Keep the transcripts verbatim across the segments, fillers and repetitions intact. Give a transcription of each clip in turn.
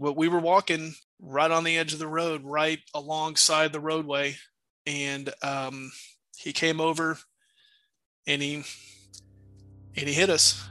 well, we were walking right on the edge of the road, right alongside the roadway. And um, he came over and he, and he hit us.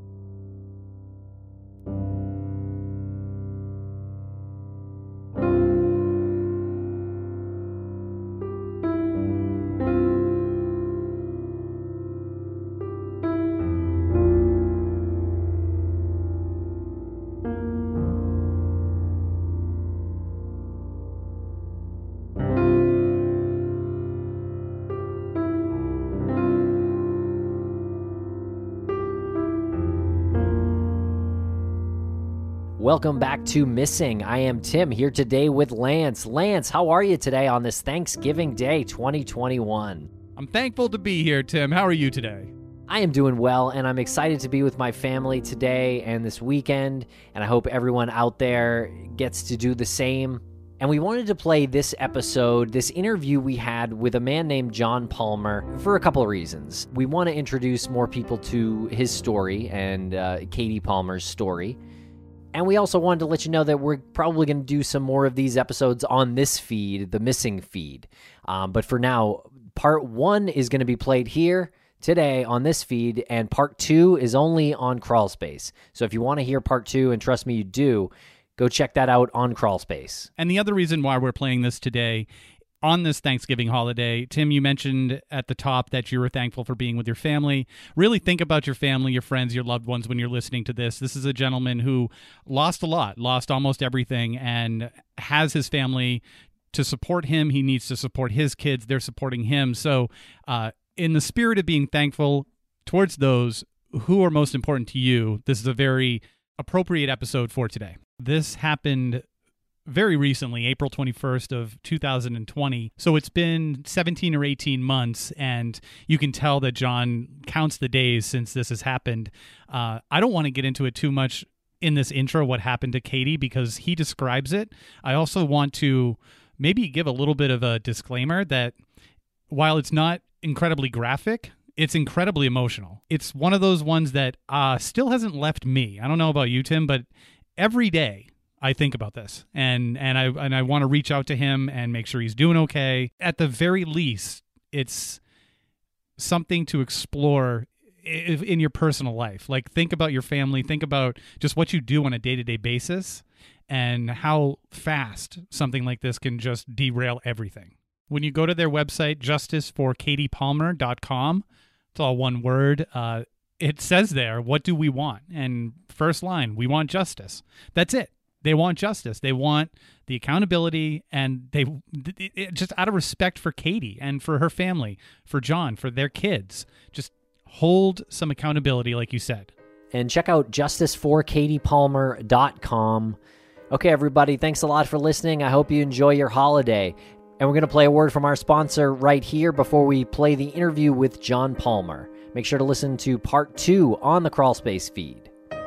Welcome back to Missing. I am Tim, here today with Lance. Lance, how are you today on this Thanksgiving Day twenty twenty-one? I'm thankful to be here, Tim. How are you today? I am doing well, and I'm excited to be with my family today and this weekend, and I hope everyone out there gets to do the same. And we wanted to play this episode, this interview we had with a man named John Palmer, for a couple of reasons. We want to introduce more people to his story and uh, Katie Palmer's story. And we also wanted to let you know that we're probably going to do some more of these episodes on this feed, the Missing feed. Um, but for now, part one is going to be played here today on this feed, and part two is only on Crawlspace. So if you want to hear part two, and trust me, you do, go check that out on Crawlspace. And the other reason why we're playing this today on this Thanksgiving holiday, Tim, you mentioned at the top that you were thankful for being with your family. Really think about your family, your friends, your loved ones when you're listening to this. This is a gentleman who lost a lot, lost almost everything, and has his family to support him. He needs to support his kids. They're supporting him. So uh, in the spirit of being thankful towards those who are most important to you, this is a very appropriate episode for today. This happened very recently, April twenty-first of two thousand twenty. So it's been seventeen or eighteen months, and you can tell that John counts the days since this has happened. Uh, I don't want to get into it too much in this intro, what happened to Katie, because he describes it. I also want to maybe give a little bit of a disclaimer that while it's not incredibly graphic, it's incredibly emotional. It's one of those ones that uh, still hasn't left me. I don't know about you, Tim, but every day I think about this, and and I and I want to reach out to him and make sure he's doing okay. At the very least, it's something to explore in your personal life. Like, think about your family, think about just what you do on a day-to-day basis, and how fast something like this can just derail everything. When you go to their website, justice for katie palmer dot com, it's all one word. Uh, it says there, what do we want? And first line, we want justice. That's it. They want justice. They want the accountability, and they it, it, just out of respect for Katie and for her family, for John, for their kids, just hold some accountability, like you said. And check out justice for katie palmer dot com. Okay, everybody, thanks a lot for listening. I hope you enjoy your holiday. And we're going to play a word from our sponsor right here before we play the interview with John Palmer. Make sure to listen to part two on the Crawlspace feed.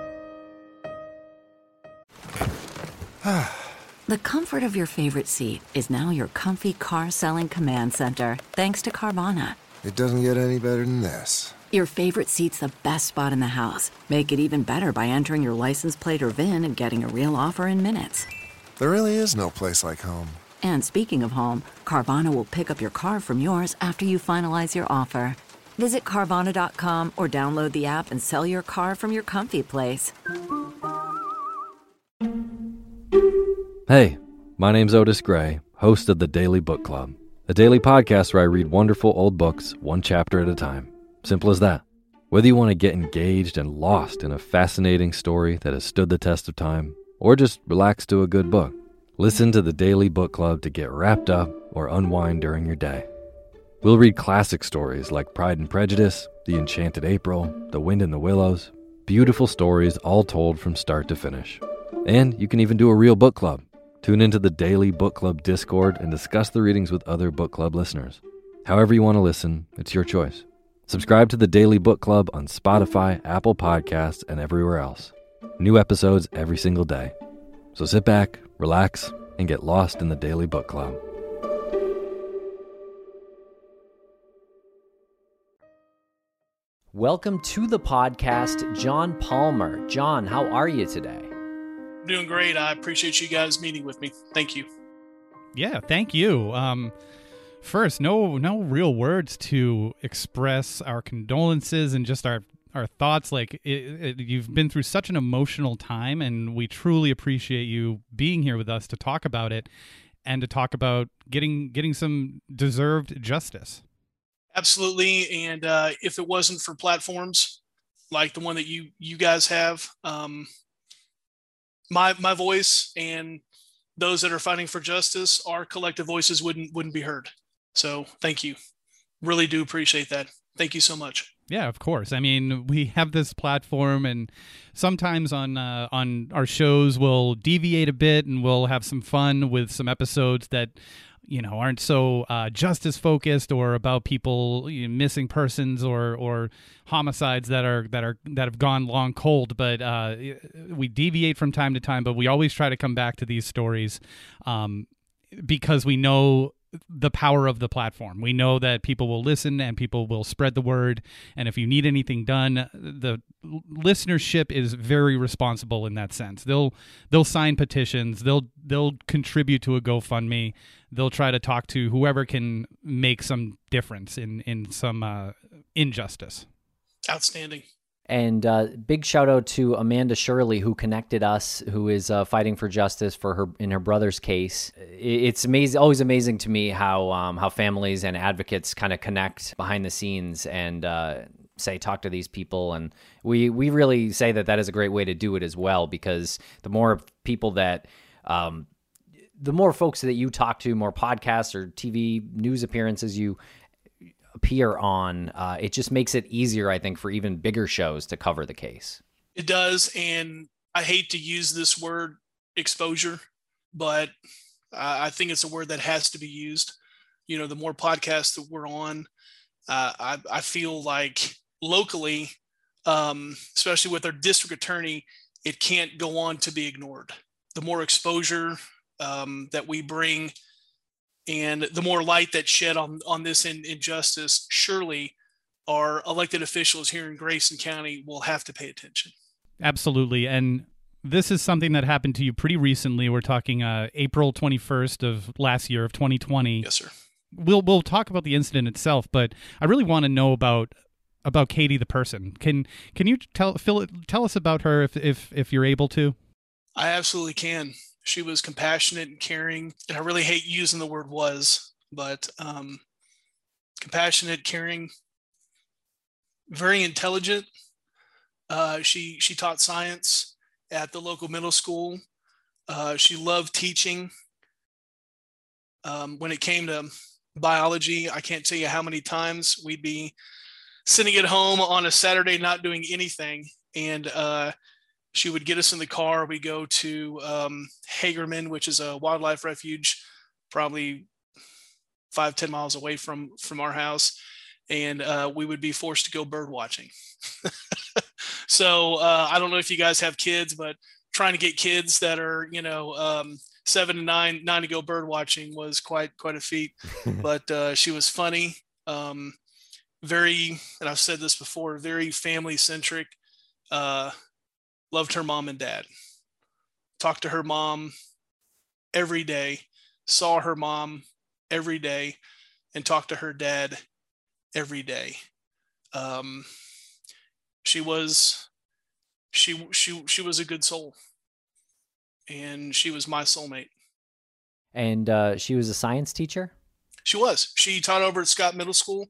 The comfort of your favorite seat is now your comfy car-selling command center, thanks to Carvana. It doesn't get any better than this. Your favorite seat's the best spot in the house. Make it even better by entering your license plate or V I N and getting a real offer in minutes. There really is no place like home. And speaking of home, Carvana will pick up your car from yours after you finalize your offer. Visit Carvana dot com or download the app and sell your car from your comfy place. Hey, my name's Otis Gray, host of the Daily Book Club, a daily podcast where I read wonderful old books one chapter at a time. Simple as that. Whether you want to get engaged and lost in a fascinating story that has stood the test of time, or just relax to a good book, listen to the Daily Book Club to get wrapped up or unwind during your day. We'll read classic stories like Pride and Prejudice, The Enchanted April, The Wind in the Willows, beautiful stories all told from start to finish. And you can even do a real book club. Tune into the Daily Book Club Discord and discuss the readings with other book club listeners. However you want to listen, it's your choice. Subscribe to the Daily Book Club on Spotify, Apple Podcasts, and everywhere else. New episodes every single day. So sit back, relax, and get lost in the Daily Book Club. Welcome to the podcast, John Palmer. John, how are you today? Doing great. I appreciate you guys meeting with me. Thank you. Yeah, thank you. Um, first, no no real words to express our condolences and just our, our thoughts. Like, it, it, you've been through such an emotional time, and we truly appreciate you being here with us to talk about it and to talk about getting getting some deserved justice. Absolutely. And uh, if it wasn't for platforms like the one that you you guys have, um, my my voice and those that are fighting for justice, our collective voices wouldn't wouldn't be heard. So thank you. Really do appreciate that. Thank you so much. Yeah, of course. I mean, we have this platform, and sometimes on uh, on our shows we'll deviate a bit and we'll have some fun with some episodes that, you know, aren't so uh, justice focused or about people, you know, missing persons or or homicides that are that are that have gone long cold. But uh, we deviate from time to time, but we always try to come back to these stories um, because we know the power of the platform. We know that people will listen and people will spread the word. And if you need anything done, the listenership is very responsible in that sense. They'll they'll sign petitions. They'll they'll contribute to a GoFundMe. They'll try to talk to whoever can make some difference in in some uh, injustice. Outstanding. And uh, big shout out to Amanda Shirley, who connected us, who is uh, fighting for justice for her in her brother's case. It's amazing, always amazing to me how um, how families and advocates kind of connect behind the scenes and uh, say talk to these people. And we we really say that that is a great way to do it as well, because the more people that um, the more folks that you talk to, more podcasts or T V news appearances you appear on, uh, it just makes it easier, I think, for even bigger shows to cover the case. It does. And I hate to use this word exposure, but uh, I think it's a word that has to be used. You know, the more podcasts that we're on, uh, I, I feel like locally, um, especially with our district attorney, it can't go on to be ignored. The more exposure um, that we bring and the more light that's shed on, on this in, injustice, surely our elected officials here in Grayson County will have to pay attention. Absolutely. And this is something that happened to you pretty recently. We're talking uh, April twenty-first of last year of twenty twenty. Yes, sir. We'll we'll talk about the incident itself, but I really want to know about about Katie the person. Can can you tell Phil, tell us about her if if if you're able to? I absolutely can. She was compassionate and caring, and I really hate using the word was, but um, compassionate, caring, very intelligent. Uh, she she taught science at the local middle school. Uh, she loved teaching. Um, when it came to biology, I can't tell you how many times we'd be sitting at home on a Saturday not doing anything, and uh, she would get us in the car. We go to um, Hagerman, which is a wildlife refuge, probably five, ten miles away from, from our house. And uh, we would be forced to go bird watching. So uh, I don't know if you guys have kids, but trying to get kids that are, you know, um, seven and nine, nine to go bird watching was quite, quite a feat. But uh, she was funny, um, very, and I've said this before, very family centric. Uh, Loved her mom and dad. Talked to her mom every day, saw her mom every day, and talked to her dad every day. Um, she was, she she she was a good soul, and she was my soulmate. And uh, she was a science teacher? She was. She taught over at Scott Middle School.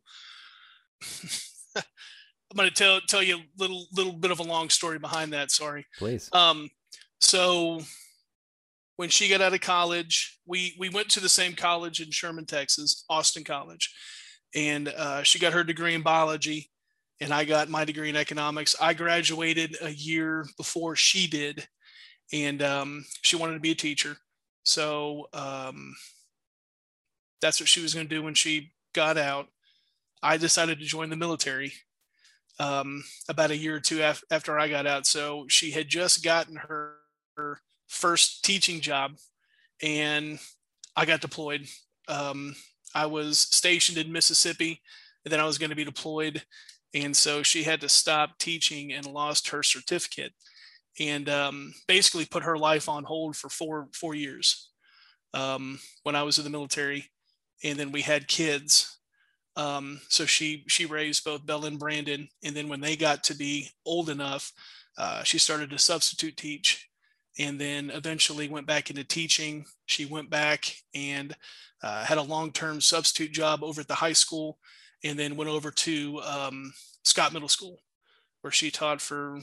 I'm going to tell tell you a little little bit of a long story behind that. Sorry. Please. Um, so when she got out of college, we we went to the same college in Sherman, Texas, Austin College, and uh, she got her degree in biology, and I got my degree in economics. I graduated a year before she did, and um, she wanted to be a teacher, so um, that's what she was going to do when she got out. I decided to join the military. Um, about a year or two af- after I got out. So she had just gotten her, her first teaching job, and I got deployed. Um, I was stationed in Mississippi, and then I was going to be deployed. And so she had to stop teaching and lost her certificate. and um, basically put her life on hold for four four years um, when I was in the military, and then we had kids. Um, so she she raised both Bella and Brandon, and then when they got to be old enough, uh, she started to substitute teach, and then eventually went back into teaching. She went back and uh, had a long-term substitute job over at the high school, and then went over to um, Scott Middle School, where she taught for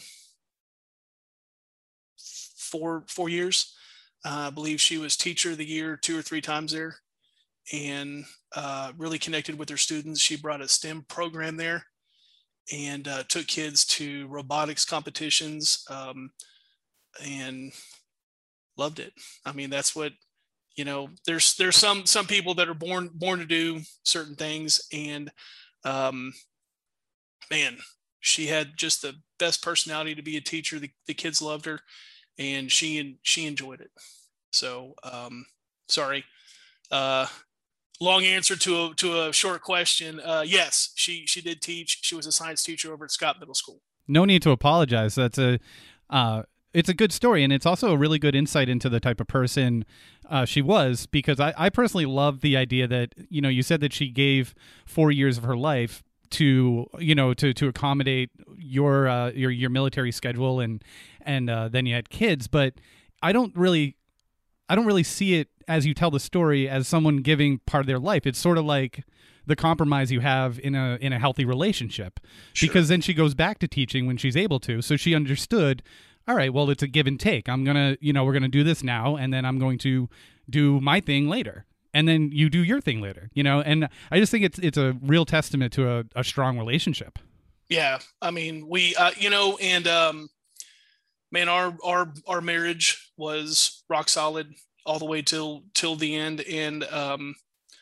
four four years. Uh, I believe she was teacher of the year two or three times there, and uh, really connected with her students. She brought a STEM program there, and uh, took kids to robotics competitions, um, and loved it. I mean, that's what, you know, there's there's some some people that are born born to do certain things, and um, man, she had just the best personality to be a teacher. The, the kids loved her, and she she enjoyed it. So um, sorry. Uh, long answer to a to a short question. Uh, yes, she she did teach. She was a science teacher over at Scott Middle School. No need to apologize. That's a uh, it's a good story, and it's also a really good insight into the type of person uh, she was. Because I, I personally love the idea that, you know, you said that she gave four years of her life to, you know, to to accommodate your uh, your your military schedule, and and uh, then you had kids. But I don't really I don't really see it, as you tell the story, as someone giving part of their life. It's sort of like the compromise you have in a in a healthy relationship. Sure. Because then she goes back to teaching when she's able to. So she understood, all right, well, it's a give and take. I'm going to, you know, we're going to do this now, and then I'm going to do my thing later. And then you do your thing later, you know? And I just think it's it's a real testament to a, a strong relationship. Yeah. I mean, we, uh, you know, and um, man, our, our, our marriage was rock solid all the way till, till the end. And um,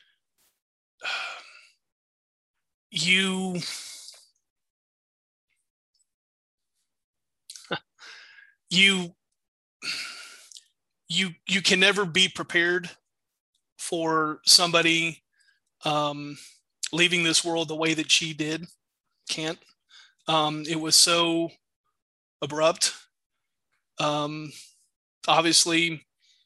you, you, you, you can never be prepared for somebody um, leaving this world the way that she did. Can't. Um, it was so abrupt. Um, obviously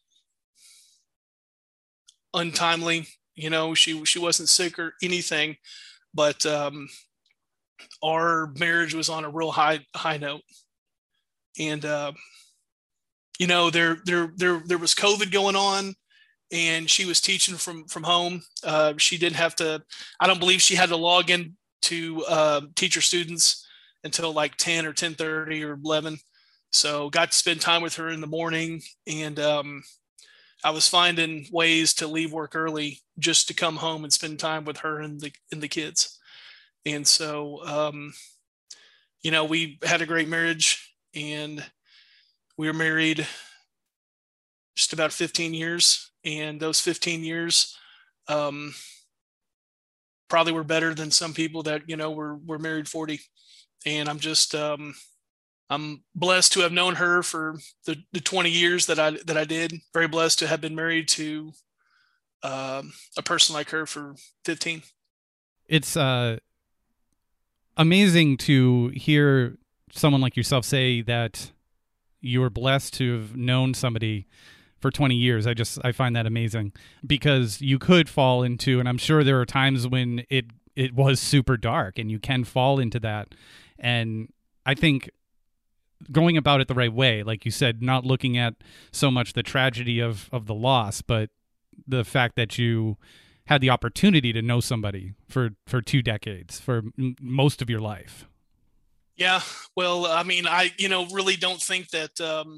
untimely. You know, she she wasn't sick or anything, but um, our marriage was on a real high high note. And uh, you know, there there there there was COVID going on, and she was teaching from from home. Uh, she didn't have to. I don't believe she had to log in to uh, teach her students until like ten or ten thirty or eleven. So got to spend time with her in the morning, and um, I was finding ways to leave work early just to come home and spend time with her and the and the kids. And so, um, you know, we had a great marriage, and we were married just about fifteen years. And those fifteen years um, probably were better than some people that, you know, were, were married forty. And I'm just, um, I'm blessed to have known her for the, the twenty years that I, that I did. Very blessed to have been married to um, a person like her for fifteen. It's uh, amazing to hear someone like yourself say that you were blessed to have known somebody for twenty years. I just, I find that amazing, because you could fall into, and I'm sure there are times when it, it was super dark, and you can fall into that. And I think going about it the right way, like you said, not looking at so much the tragedy of, of the loss, but the fact that you had the opportunity to know somebody for, for two decades, for m- most of your life. Yeah. Well, I mean, I, you know, really don't think that, um,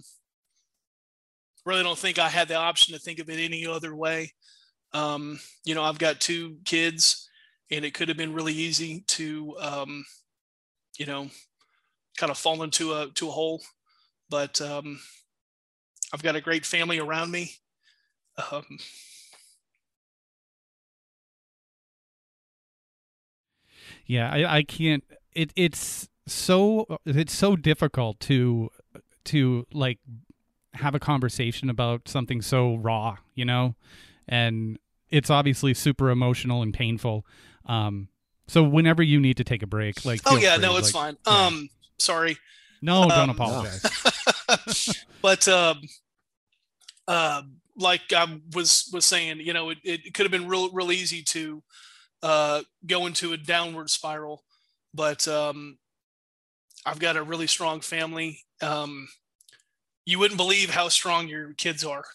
really don't think I had the option to think of it any other way. Um, you know, I've got two kids, and it could have been really easy to, um, you know, kind of fall into a, to a hole, but, um, I've got a great family around me. Um, yeah, I, I can't, it, it's so, it's so difficult to, to like, have a conversation about something so raw, you know, and it's obviously super emotional and painful. Um, so whenever you need to take a break, like, oh yeah, free, no, it's like, fine. Yeah. Um, sorry. No, don't um, apologize. but um, uh, like I was was saying, you know, it, it could have been real real easy to uh, go into a downward spiral, but um, I've got a really strong family. Um, you wouldn't believe how strong your kids are.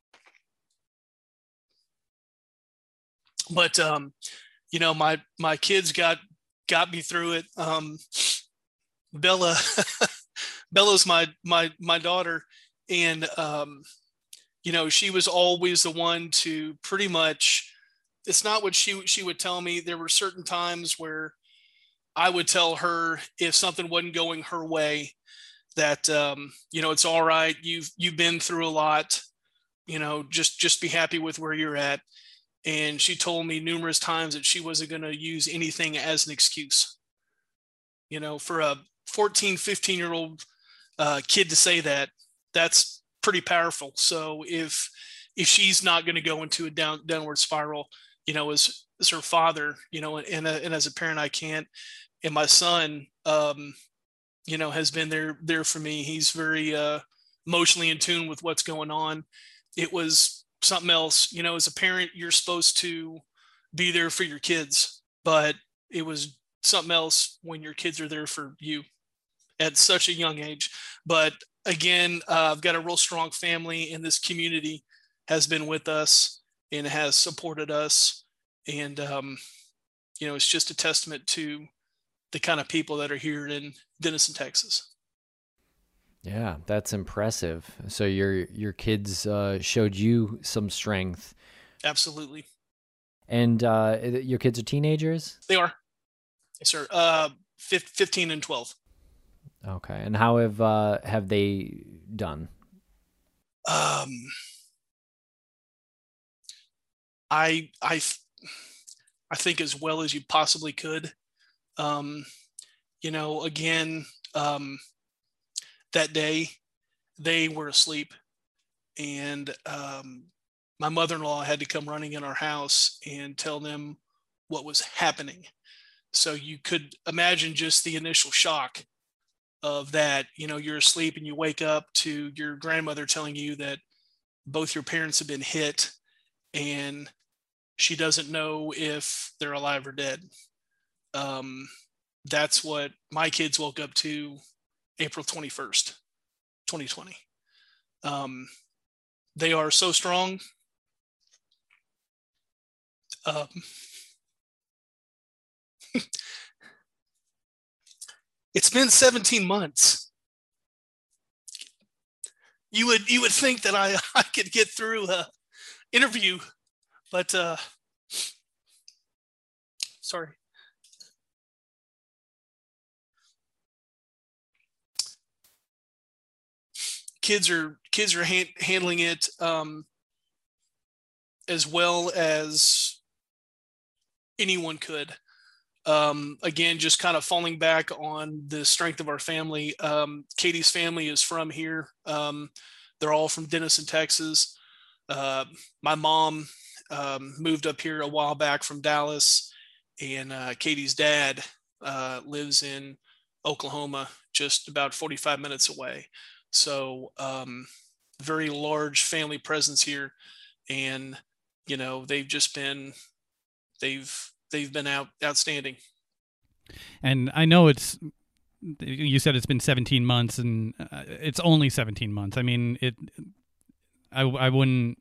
But um, you know, my my kids got got me through it. Um, Bella, Bella's my my my daughter, and um, you know, she was always the one to pretty much. It's not what she she would tell me. There were certain times where I would tell her if something wasn't going her way, that um, you know, it's all right. You've you've been through a lot. You know, just just be happy with where you're at. And she told me numerous times that she wasn't going to use anything as an excuse. You know, for a fourteen, fifteen year old uh, kid to say that, that's pretty powerful. So if if she's not going to go into a down downward spiral, you know, as, as her father, you know, and, and as a parent, I can't. And my son, um, you know, has been there there for me. He's very uh, emotionally in tune with what's going on. It was something else, you know, as a parent, you're supposed to be there for your kids, but it was something else when your kids are there for you at such a young age. But again, uh, I've got a real strong family, and this community has been with us and has supported us. And, um, you know, it's just a testament to the kind of people that are here in Denison, Texas. Yeah, that's impressive. So your your kids uh, showed you some strength. Absolutely. And uh, your kids are teenagers? They are. Yes, sir. Uh, fifteen and twelve. Okay. And how have uh, have they done? Um, I I I think as well as you possibly could. Um, you know, again, um, that day they were asleep, and um, my mother-in-law had to come running in our house and tell them what was happening. So you could imagine just the initial shock of that. You know, you're asleep and you wake up to your grandmother telling you that both your parents have been hit, and she doesn't know if they're alive or dead. Um, that's what my kids woke up to April twenty-first, twenty twenty. Um, they are so strong. Um, it's been seventeen months. You would you would think that I, I could get through a interview, but uh, sorry. Kids are kids are ha- handling it um, as well as anyone could. Um, again, just kind of falling back on the strength of our family. Um, Katie's family is from here. Um, they're all from Denison, Texas. Uh, my mom um, moved up here a while back from Dallas, and uh, Katie's dad uh, lives in Oklahoma, just about forty-five minutes away. So um, very large family presence here, and you know, they've just been they've they've been out outstanding. And I know it's, you said it's been seventeen months, and uh, it's only seventeen months. I mean, it, I, I wouldn't,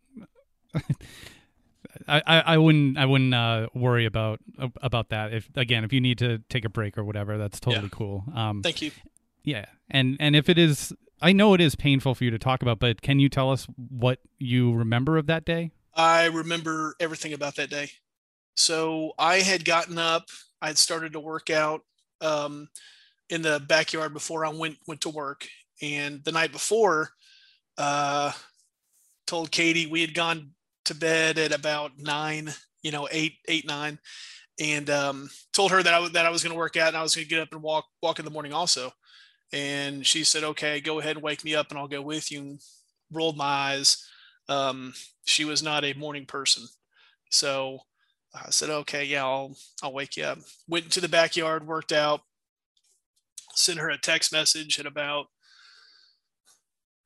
I, I wouldn't, I wouldn't uh, worry about, about that. If, again, if you need to take a break or whatever, that's totally Yeah. cool. Um, Thank you. Yeah. And, and if it is, I know it is painful for you to talk about, but can you tell us what you remember of that day? I remember everything about that day. So I had gotten up, I had started to work out um, in the backyard before I went went to work. And the night before, uh, told Katie we had gone to bed at about nine, you know, eight, eight, nine, and um, told her that I that I was going to work out and I was going to get up and walk walk in the morning also. And she said, "Okay, go ahead and wake me up, and I'll go with you." And rolled my eyes. Um, she was not a morning person, so I said, "Okay, yeah, I'll I'll wake you up." Went into the backyard, worked out, sent her a text message at about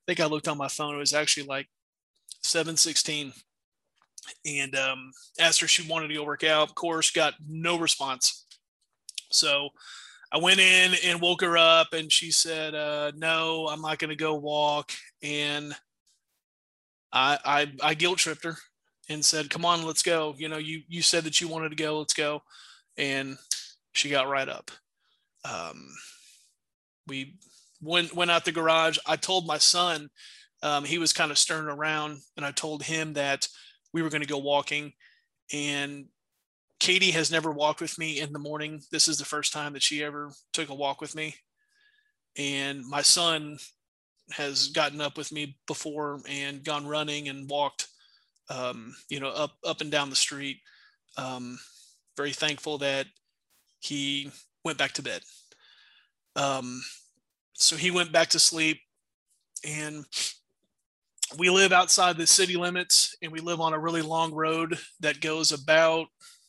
think I looked on my phone. It was actually like seven sixteen. And um, asked her if she wanted to go work out. Of course, got no response. So I went in and woke her up, and she said, uh, no, I'm not going to go walk. And I, I, I guilt tripped her and said, come on, let's go. You know, you, you said that you wanted to go, let's go. And she got right up. Um, we went, went out the garage. I told my son, um, he was kind of stirring around, and I told him that we were going to go walking. And Katie has never walked with me in the morning. This is the first time that she ever took a walk with me. And my son has gotten up with me before and gone running and walked, um, you know, up, up and down the street. Um, very thankful that he went back to bed. Um, so he went back to sleep, and we live outside the city limits, and we live on a really long road that goes about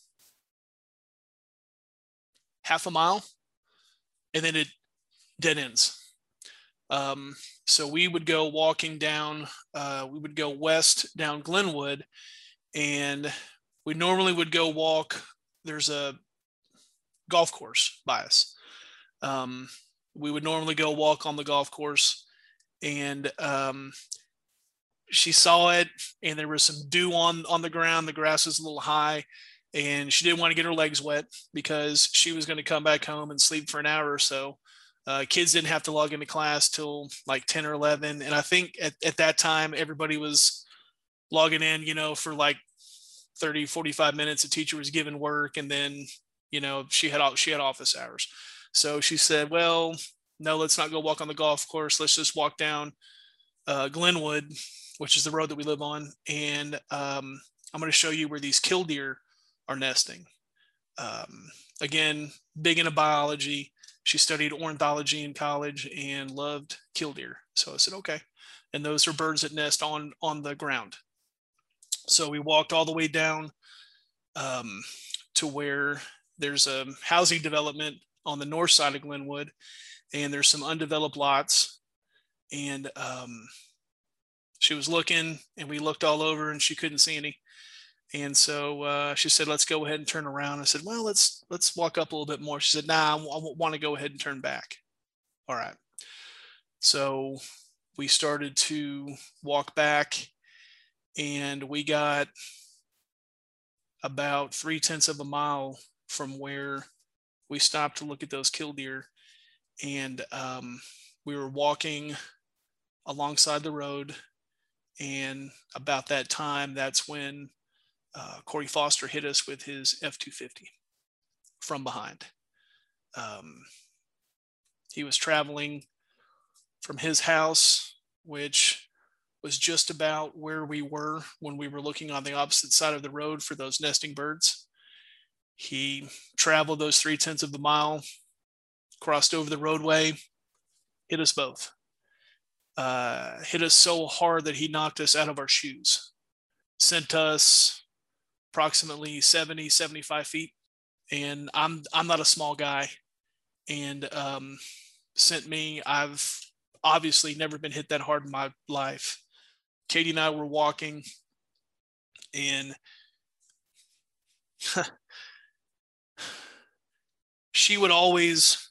half a mile, and then it dead ends. Um, so we would go walking down, uh, we would go west down Glenwood, and we normally would go walk. There's a golf course by us. Um, we would normally go walk on the golf course, and um, she saw it, and there was some dew on, on the ground. The grass was a little high, and she didn't want to get her legs wet because she was going to come back home and sleep for an hour or so. Uh, kids didn't have to log into class till like ten or eleven. And I think at, at that time, everybody was logging in, you know, for like thirty, forty-five minutes. The teacher was giving work, and then, you know, she had, she had office hours. So she said, well, no, let's not go walk on the golf course. Let's just walk down uh, Glenwood, which is the road that we live on. And um, I'm going to show you where these killdeer are nesting. Um, again, big into biology. She studied ornithology in college and loved killdeer. So I said, okay. And those are birds that nest on, on the ground. So we walked all the way down um, to where there's a housing development on the north side of Glenwood, and there's some undeveloped lots. And um, she was looking, and we looked all over, and she couldn't see any. And so uh, she said, let's go ahead and turn around. I said, well, let's, let's walk up a little bit more. She said, nah, I, w- I want to go ahead and turn back. All right. So we started to walk back, and we got about three tenths of a mile from where we stopped to look at those killdeer. And um, we were walking alongside the road. And about that time, that's when Uh, Corey Foster hit us with his F two fifty from behind. Um, he was traveling from his house, which was just about where we were when we were looking on the opposite side of the road for those nesting birds. He traveled those three tenths of the mile, crossed over the roadway, hit us both. Uh, hit us so hard that he knocked us out of our shoes, sent us approximately seventy, seventy-five feet. And I'm, I'm not a small guy, and um, sent me, I've obviously never been hit that hard in my life. Katie and I were walking, and she would always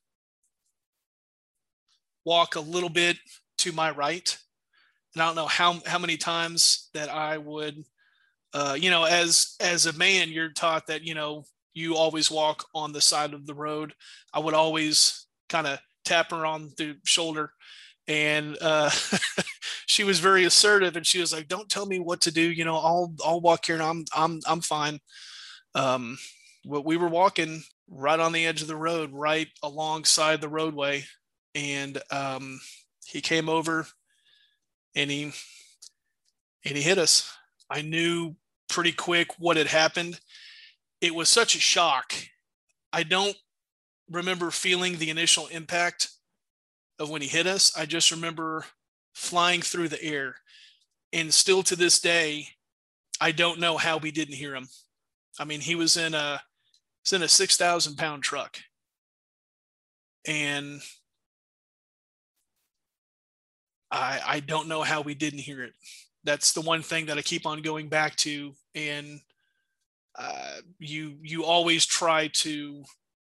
walk a little bit to my right. And I don't know how, how many times that I would, Uh, you know, as as a man, you're taught that, you know, you always walk on the side of the road. I would always kind of tap her on the shoulder, and uh, she was very assertive, and she was like, "Don't tell me what to do. You know, I'll I'll walk here, and I'm I'm I'm fine." Um, but we were walking right on the edge of the road, right alongside the roadway, and um, he came over, and he and he hit us. I knew pretty quick what had happened. It was such a shock. I don't remember feeling the initial impact of when he hit us. I just remember flying through the air. And still to this day, I don't know how we didn't hear him. I mean, he was in a, was in a six thousand pound truck. And I, I don't know how we didn't hear it. That's the one thing that I keep on going back to. And uh, you, you always try to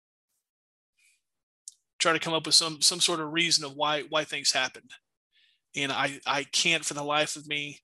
try to come up with some, some sort of reason of why, why things happened. And I, I can't for the life of me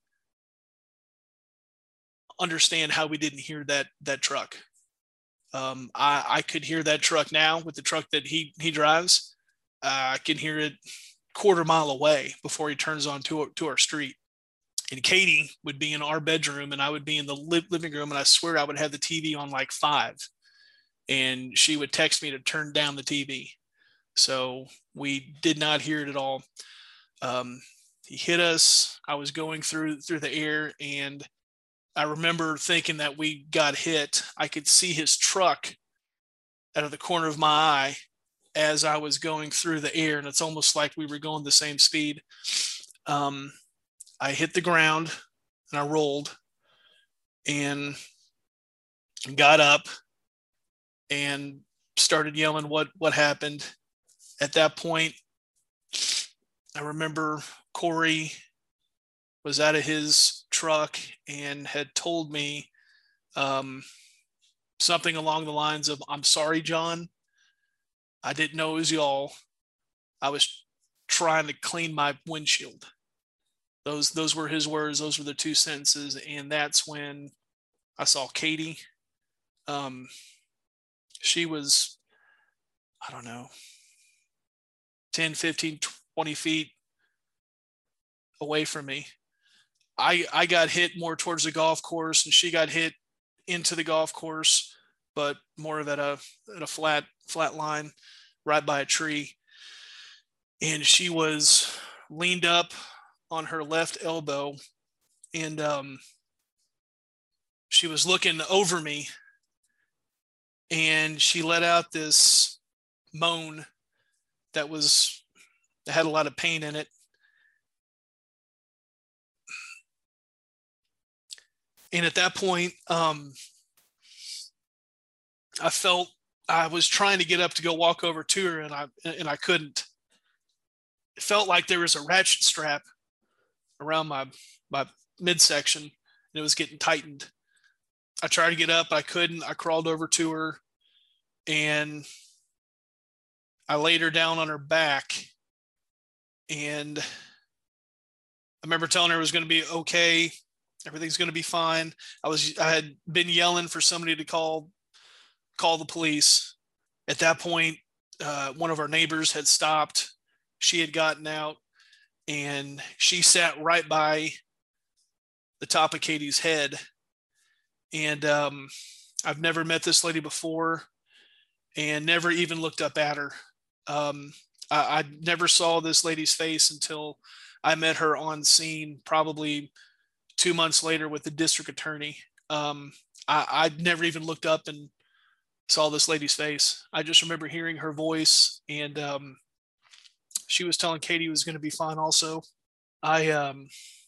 understand how we didn't hear that, that truck. Um, I, I could hear that truck now with the truck that he, he drives. Uh, I can hear it quarter mile away before he turns on to, to our street. And Katie would be in our bedroom and I would be in the li- living room. And I swear I would have the T V on like five, and she would text me to turn down the T V. So we did not hear it at all. Um, he hit us. I was going through, through the air, and I remember thinking that we got hit. I could see his truck out of the corner of my eye as I was going through the air. And it's almost like we were going the same speed. Um, I hit the ground and I rolled and got up and started yelling what, what happened. At that point, I remember Corey was out of his truck and had told me um, something along the lines of, "I'm sorry, John. I didn't know it was y'all. I was trying to clean my windshield." Those, those were his words. Those were the two sentences. And that's when I saw Katie. Um, she was, I don't know, ten, fifteen, twenty feet away from me. I, I got hit more towards the golf course, and she got hit into the golf course, but more of at a, at a flat, flat line right by a tree. And she was leaned up on her left elbow, and um, she was looking over me, and she let out this moan that was, that had a lot of pain in it. And at that point, um, I felt I was trying to get up to go walk over to her, and I and I couldn't. It felt like there was a ratchet strap around my my midsection, and it was getting tightened. I tried to get up, I couldn't. I crawled over to her, and I laid her down on her back. And I remember telling her it was going to be okay. Everything's going to be fine. I was, I had been yelling for somebody to call, call the police. At that point, uh, one of our neighbors had stopped. She had gotten out, and she sat right by the top of Katie's head. And um, I've never met this lady before and never even looked up at her. Um, I, I never saw this lady's face until I met her on scene, probably two months later with the district attorney. Um, I, I'd never even looked up and saw this lady's face. I just remember hearing her voice, and um, she was telling Katie was going to be fine also. I um,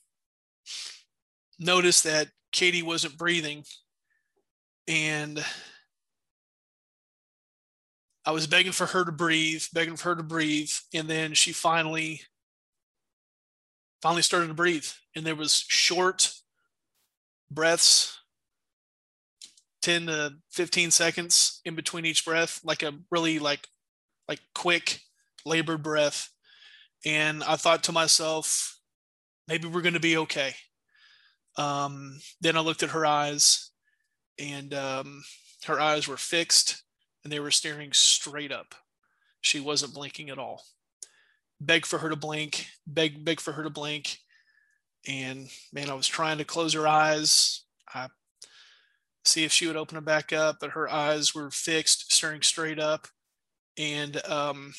noticed that Katie wasn't breathing, and I was begging for her to breathe, begging for her to breathe. And then she finally, finally started to breathe. And there was short breaths, ten to fifteen seconds in between each breath, like a really like, like quick labored breath. And I thought to myself, maybe we're going to be okay. Um, then I looked at her eyes, and um, her eyes were fixed, and they were staring straight up. She wasn't blinking at all. Beg for her to blink, beg, beg for her to blink. And man, I was trying to close her eyes. I see if she would open them back up, but her eyes were fixed, staring straight up. And um,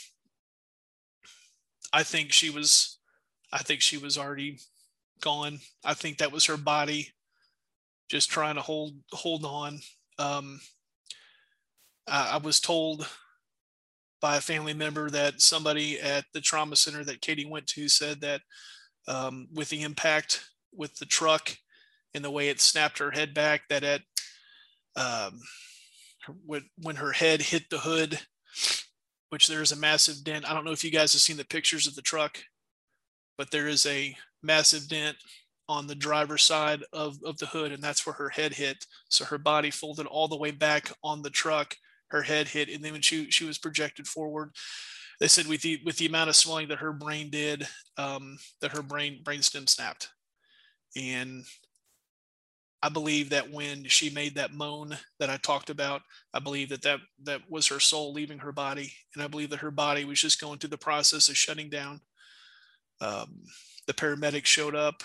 I think she was, I think she was already gone. I think that was her body just trying to hold, hold on. Um, I, I was told by a family member that somebody at the trauma center that Katie went to said that um, with the impact with the truck and the way it snapped her head back, that at um, when, when her head hit the hood, which there's a massive dent. I don't know if you guys have seen the pictures of the truck. but there is a massive dent on the driver's side of, of the hood, and that's where her head hit. So her body folded all the way back on the truck, her head hit, and then when she she was projected forward, they said with the with the amount of swelling that her brain did, um, that her brain brainstem snapped. And I believe that when she made that moan that I talked about, I believe that that, that was her soul leaving her body. And I believe that her body was just going through the process of shutting down. Um, the paramedics showed up,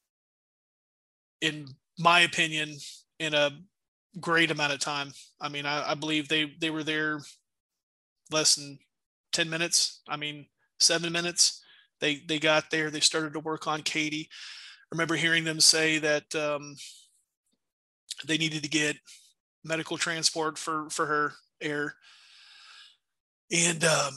in my opinion, in a great amount of time. I mean, I, I believe they, they were there less than ten minutes. I mean, seven minutes. They, they got there, they started to work on Katie. I remember hearing them say that, um, they needed to get medical transport for, for her air. And um,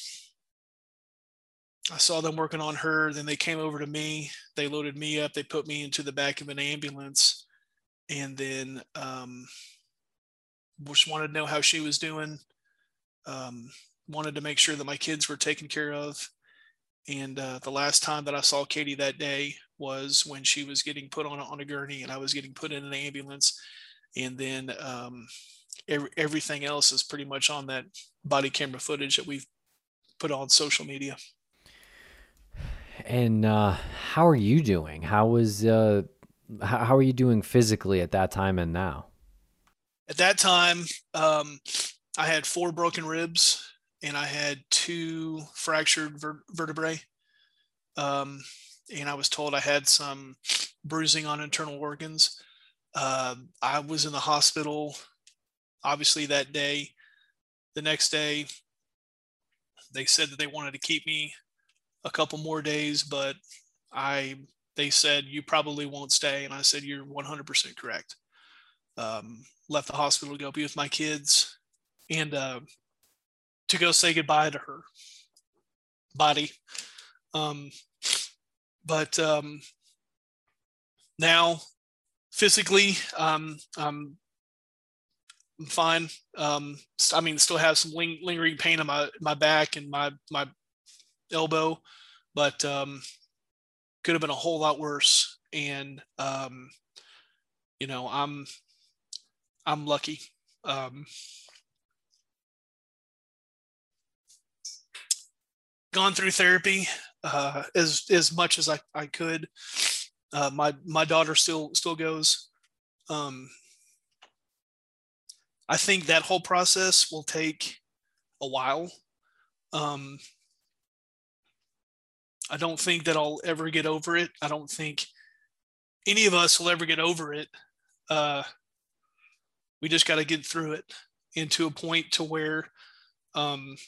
I saw them working on her. Then they came over to me. They loaded me up. They put me into the back of an ambulance. And then um, just wanted to know how she was doing. Um, wanted to make sure that my kids were taken care of. And uh, the last time that I saw Katie that day was when she was getting put on a, on a gurney, and I was getting put in an ambulance. And then um, every, everything else is pretty much on that body camera footage that we've put on social media. And uh, how are you doing? How was uh, how, how are you doing physically at that time and now? At that time, um, I had four broken ribs. And I had two fractured ver- vertebrae. Um, and I was told I had some bruising on internal organs. Uh, I was in the hospital, obviously, that day. The next day, they said that they wanted to keep me a couple more days, but I they said, you probably won't stay. And I said, you're one hundred percent correct. Um, left the hospital to go be with my kids. And uh, to go say goodbye to her body. Um, but um, now, physically, um, I'm, I'm fine. Um, I mean, still have some ling- lingering pain on my, my back and my, my elbow, but um, could have been a whole lot worse. And, um, you know, I'm, I'm lucky. Um, gone through therapy uh, as as much as I, I could. Uh, my my daughter still still goes. Um, I think that whole process will take a while. Um, I don't think that I'll ever get over it. I don't think any of us will ever get over it. Uh, we just got to get through it, and to a point to where um,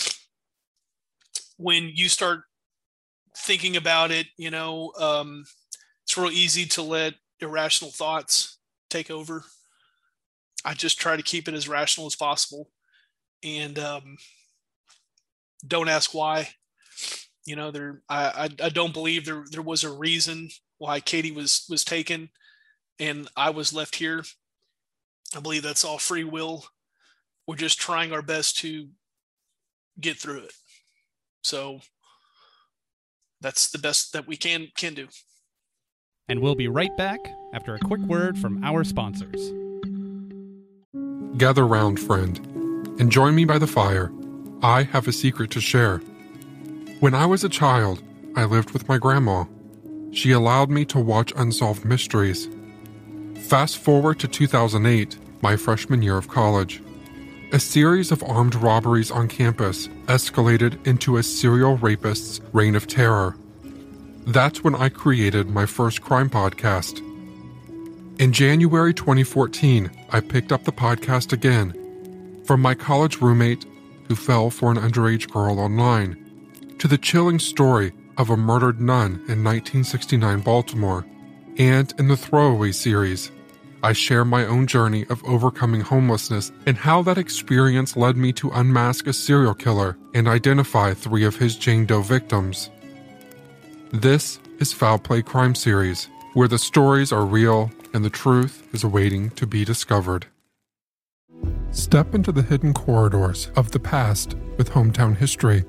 when you start thinking about it, you know, um, it's real easy to let irrational thoughts take over. I just try to keep it as rational as possible, and um, don't ask why. You know, there. I, I I don't believe there there was a reason why Katie was was taken, and I was left here. I believe that's all free will. We're just trying our best to get through it. So that's the best that we can can do. And we'll be right back after a quick word from our sponsors. Gather round, friend, and join me by the fire. I have a secret to share. When I was a child, I lived with my grandma. She allowed me to watch unsolved mysteries. Fast forward to two thousand eight, my freshman year of college. A series of armed robberies on campus escalated into a serial rapist's reign of terror. That's when I created my first crime podcast. In January twenty fourteen, I picked up the podcast again, from my college roommate who fell for an underage girl online, to the chilling story of a murdered nun in nineteen sixty-nine Baltimore, and in the Throwaway series, I share my own journey of overcoming homelessness and how that experience led me to unmask a serial killer and identify three of his Jane Doe victims. This is Foul Play Crime Series, where the stories are real and the truth is waiting to be discovered. Step into the hidden corridors of the past with Hometown History.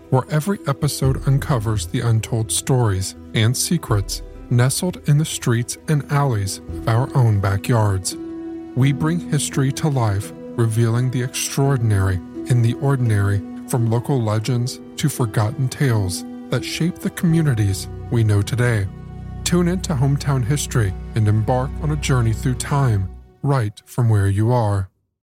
where every episode uncovers the untold stories and secrets nestled in the streets and alleys of our own backyards. We bring history to life, revealing the extraordinary in the ordinary, from local legends to forgotten tales that shape the communities we know today. Tune into Hometown History and embark on a journey through time, right from where you are.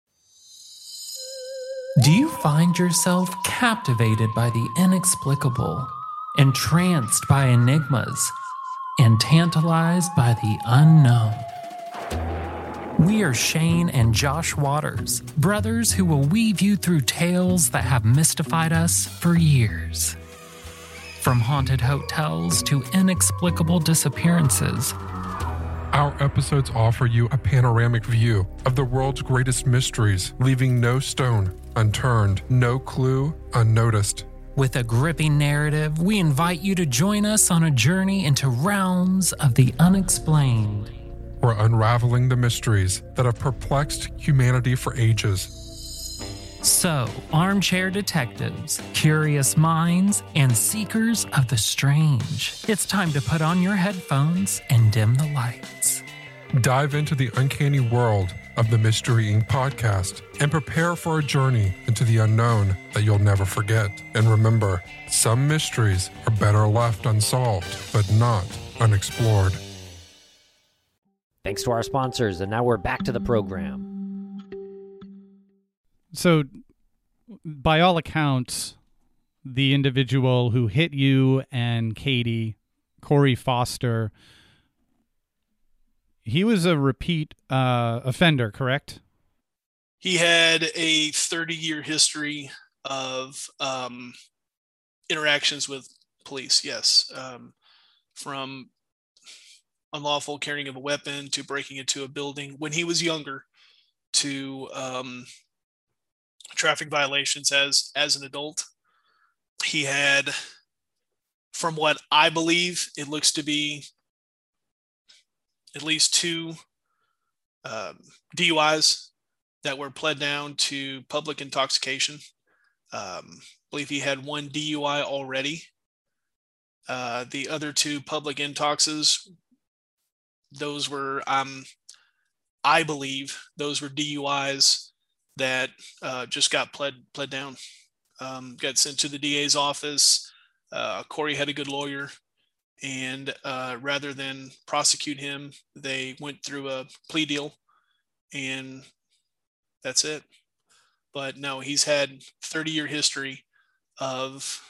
Do you find yourself captivated by the inexplicable, entranced by enigmas, and tantalized by the unknown? We are Shane and Josh Waters, brothers who will weave you through tales that have mystified us for years. From haunted hotels to inexplicable disappearances, our episodes offer you a panoramic view of the world's greatest mysteries, leaving no stone unturned, no clue unnoticed. With a gripping narrative, we invite you to join us on a journey into realms of the unexplained. We're unraveling the mysteries that have perplexed humanity for ages. So, armchair detectives, curious minds, and seekers of the strange, it's time to put on your headphones and dim the lights. Dive into the uncanny world of the Mystery Incorporated podcast and prepare for a journey into the unknown that you'll never forget. And remember, some mysteries are better left unsolved, but not unexplored. Thanks to our sponsors, and now we're back to the program. So, by all accounts, the individual who hit you and Katie, Corey Foster, he was a repeat uh, offender, correct? He had a thirty-year history of um, interactions with police, yes. Um, from unlawful carrying of a weapon to breaking into a building when he was younger to um, traffic violations as as an adult. He had, from what I believe, it looks to be at least two um, D U Is that were pled down to public intoxication. Um, I believe he had one D U I already. Uh, the other two public intoxes, those were, um, I believe, those were D U Is that uh, just got pled pled down, um, got sent to the D A's office. Uh, Corey had a good lawyer, and uh, rather than prosecute him, they went through a plea deal, and that's it. But no, he's had thirty-year history of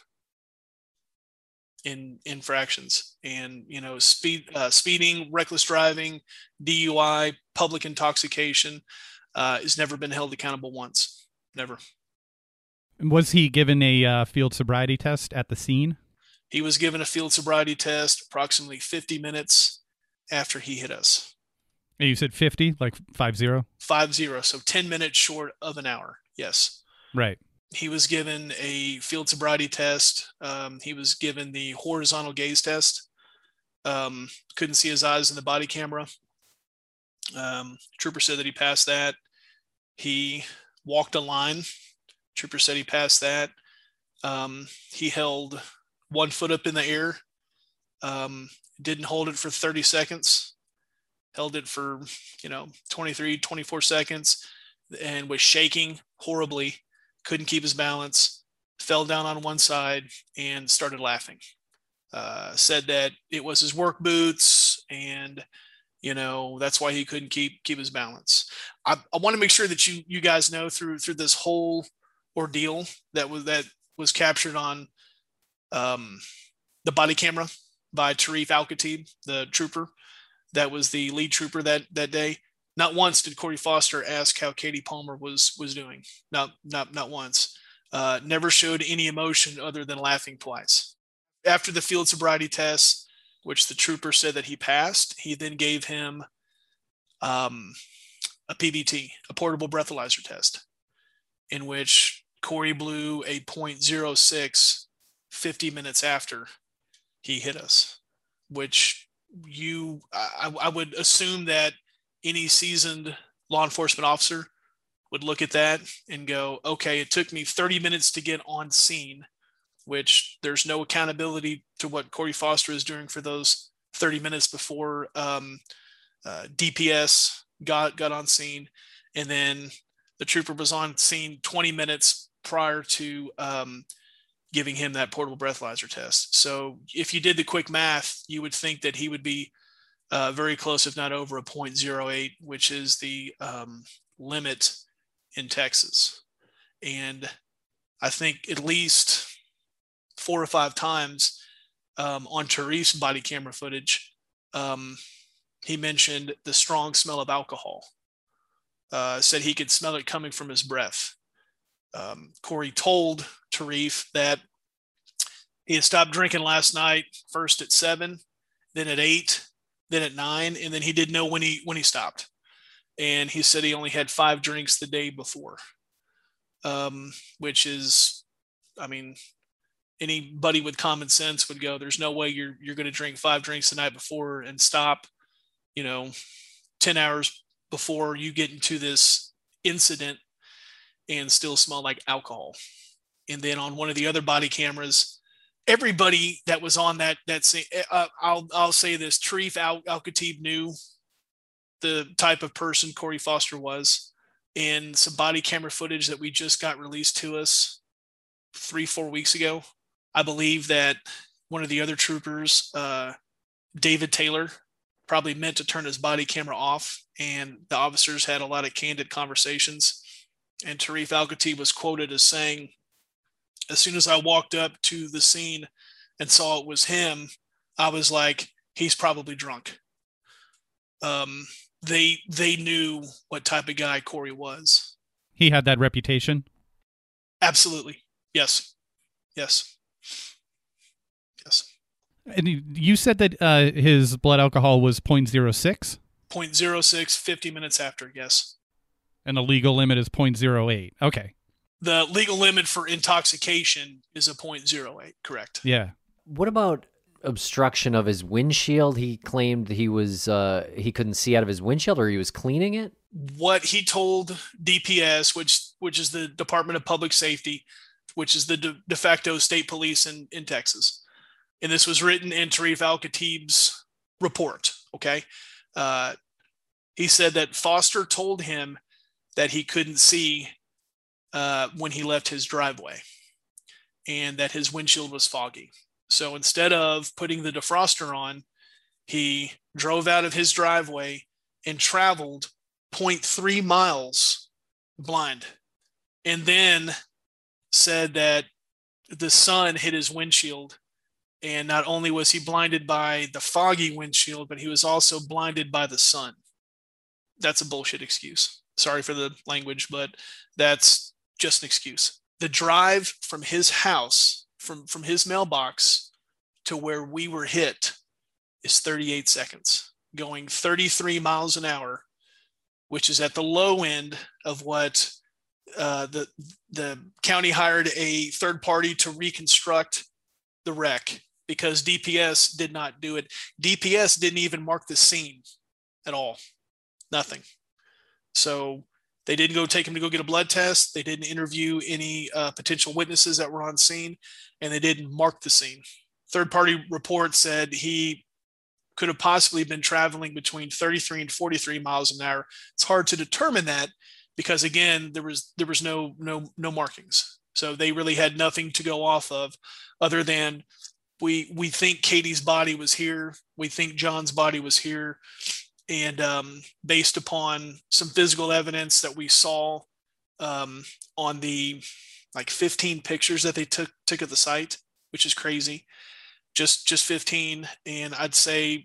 in infractions, and you know, speed, uh, speeding, reckless driving, D U I, public intoxication. Uh, has never been held accountable once. Never. Was he given a uh, field sobriety test at the scene? He was given a field sobriety test approximately fifty minutes after he hit us. And you said fifty, like five zero? Five zero, so ten minutes short of an hour. Yes. Right. He was given a field sobriety test. Um, he was given the horizontal gaze test. Um, couldn't see his eyes in the body camera. Um, Trooper said that he passed that. He walked a line. Trooper said he passed that. Um, he held one foot up in the air. Um, didn't hold it for thirty seconds. Held it for, you know, twenty-three, twenty-four seconds, and was shaking horribly. Couldn't keep his balance. Fell down on one side and started laughing. Uh, said that it was his work boots, and you know, that's why he couldn't keep keep his balance. I, I want to make sure that you you guys know through through this whole ordeal that was that was captured on um, the body camera by Tarif Al-Khatib, the trooper that was the lead trooper that that day. Not once did Corey Foster ask how Katie Palmer was was doing. Not not not once. Uh, never showed any emotion other than laughing twice. After the field sobriety test, which the trooper said that he passed, he then gave him um, a P B T, a portable breathalyzer test, in which Corey blew a point zero six fifty minutes after he hit us, which you, I, I would assume that any seasoned law enforcement officer would look at that and go, okay, it took me thirty minutes to get on scene which there's no accountability to what Corey Foster is doing for those thirty minutes before um, uh, D P S got, got on scene. And then the trooper was on scene twenty minutes prior to um, giving him that portable breathalyzer test. So if you did the quick math, you would think that he would be uh, very close, if not over a point zero eight, which is the um, limit in Texas. And I think at least four or five times um, on Tarif's body camera footage, um, he mentioned the strong smell of alcohol. Uh, said he could smell it coming from his breath. Um, Corey told Tarif that he had stopped drinking last night, first at seven, then at eight, then at nine, and then he didn't know when he when he stopped. And he said he only had five drinks the day before, um, which is, I mean, anybody with common sense would go, there's no way you're you're going to drink five drinks the night before and stop, you know, ten hours before you get into this incident and still smell like alcohol. And then on one of the other body cameras, everybody that was on that that scene, uh, I'll I'll say this: Tarif Al Al-Khatib knew the type of person Corey Foster was. In some body camera footage that we just got released to us three four weeks ago, I believe that one of the other troopers, uh, David Taylor, probably meant to turn his body camera off, and the officers had a lot of candid conversations. And Tarif Al-Khatib was quoted as saying, as soon as I walked up to the scene and saw it was him, I was like, he's probably drunk. Um, they they knew what type of guy Corey was. He had that reputation? Absolutely. Yes. Yes. Yes. And you said that uh, his blood alcohol was zero point zero six? zero point zero six, fifty minutes after, yes. And the legal limit is zero point zero eight. Okay. The legal limit for intoxication is a zero point zero eight, correct? Yeah. What about obstruction of his windshield? He claimed he was uh, he couldn't see out of his windshield, or he was cleaning it. What he told D P S, which which is the Department of Public Safety, which is the de, de facto state police in, in Texas, and this was written in Tarif Al-Khatib's report. Okay, uh, he said that Foster told him that he couldn't see uh, when he left his driveway, and that his windshield was foggy. So instead of putting the defroster on, he drove out of his driveway and traveled zero point three miles blind, and then said that the sun hit his windshield. And not only was he blinded by the foggy windshield, but he was also blinded by the sun. That's a bullshit excuse. Sorry for the language, but that's just an excuse. The drive from his house, from, from his mailbox to where we were hit is thirty-eight seconds, going thirty-three miles an hour, which is at the low end of what uh, the, the county hired a third party to reconstruct the wreck, because D P S did not do it. D P S didn't even mark the scene at all. Nothing. So they didn't go take him to go get a blood test. They didn't interview any uh, potential witnesses that were on scene, and they didn't mark the scene. Third-party report said he could have possibly been traveling between thirty-three and forty-three miles an hour. It's hard to determine that because, again, there was there was no no no markings. So they really had nothing to go off of other than we we think Katie's body was here. We think John's body was here. And um, based upon some physical evidence that we saw um, on the like fifteen pictures that they took took at the site, which is crazy, just just fifteen, and I'd say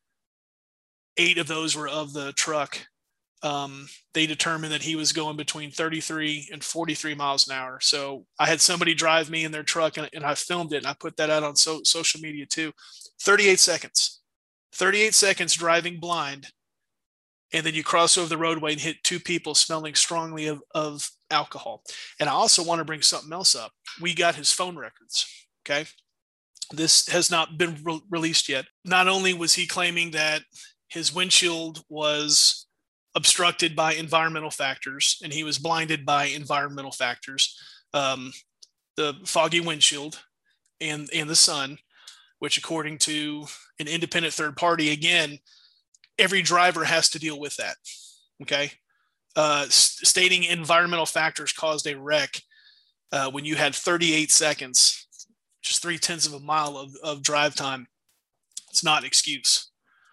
eight of those were of the truck. Um, they determined that he was going between thirty-three and forty-three miles an hour. So I had somebody drive me in their truck, and, and I filmed it, and I put that out on so, social media too. thirty-eight seconds. thirty-eight seconds driving blind, and then you cross over the roadway and hit two people smelling strongly of, of alcohol. And I also want to bring something else up. We got his phone records, okay? This has not been re- released yet. Not only was he claiming that his windshield was obstructed by environmental factors and he was blinded by environmental factors, um, the foggy windshield, and, and the Sun, which according to an independent third party, again, every driver has to deal with that. Okay. Uh, stating environmental factors caused a wreck uh, when you had thirty-eight seconds, just three tenths of a mile of, of drive time. It's not an excuse.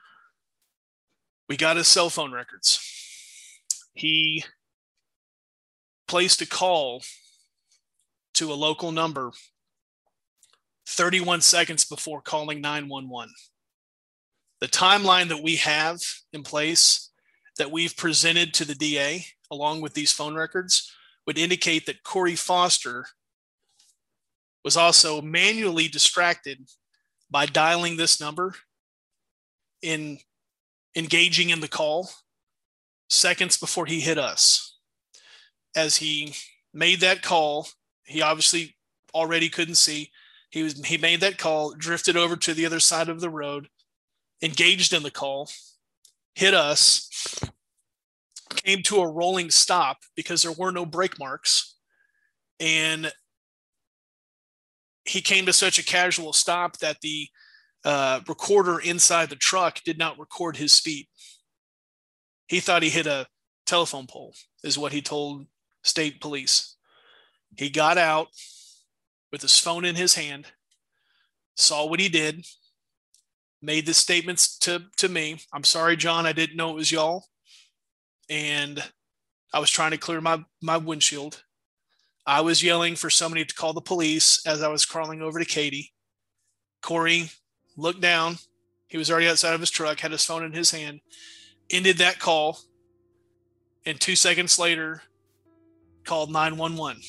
We got his cell phone records. He placed a call to a local number thirty-one seconds before calling nine one one. The timeline that we have in place that we've presented to the D A along with these phone records would indicate that Corey Foster was also manually distracted by dialing this number, in engaging in the call seconds before he hit us. As he made that call, he obviously already couldn't see. He was he made that call, drifted over to the other side of the road, engaged in the call, hit us, came to a rolling stop because there were no brake marks, and he came to such a casual stop that the uh, recorder inside the truck did not record his speed. He thought he hit a telephone pole, is what he told state police. He got out with his phone in his hand, saw what he did, made the statements to, to me. I'm sorry, John, I didn't know it was y'all. And I was trying to clear my, my windshield. I was yelling for somebody to call the police as I was crawling over to Katie. Corey looked down. He was already outside of his truck, had his phone in his hand, ended that call, and two seconds later called nine one one.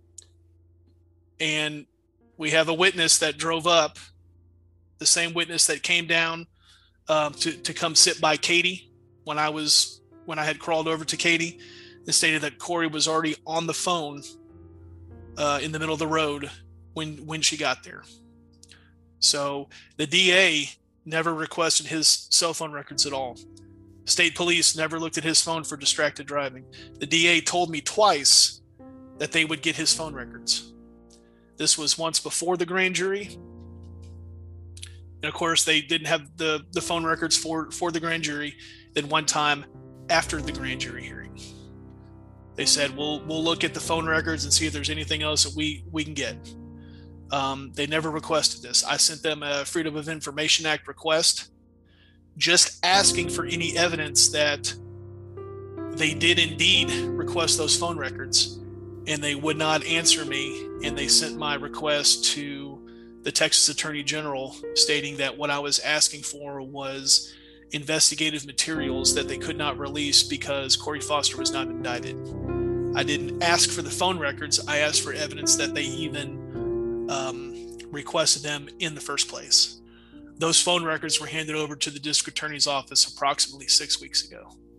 And we have a witness that drove up, the same witness that came down um, to, to come sit by Katie when I was when I had crawled over to Katie, and stated that Corey was already on the phone uh, in the middle of the road when when she got there. So the D A never requested his cell phone records at all. State police never looked at his phone for distracted driving. The D A told me twice that they would get his phone records. This was once before the grand jury. And of course, they didn't have the, the phone records for, for the grand jury. Then one time after the grand jury hearing, they said, we'll, we'll look at the phone records and see if there's anything else that we, we can get. Um, they never requested this. I sent them a Freedom of Information Act request, just asking for any evidence that they did indeed request those phone records, and they would not answer me. And they sent my request to the Texas Attorney General, stating that what I was asking for was investigative materials that they could not release because Corey Foster was not indicted. I didn't ask for the phone records. I asked for evidence that they even um, requested them in the first place. Those phone records were handed over to the district attorney's office approximately six weeks ago.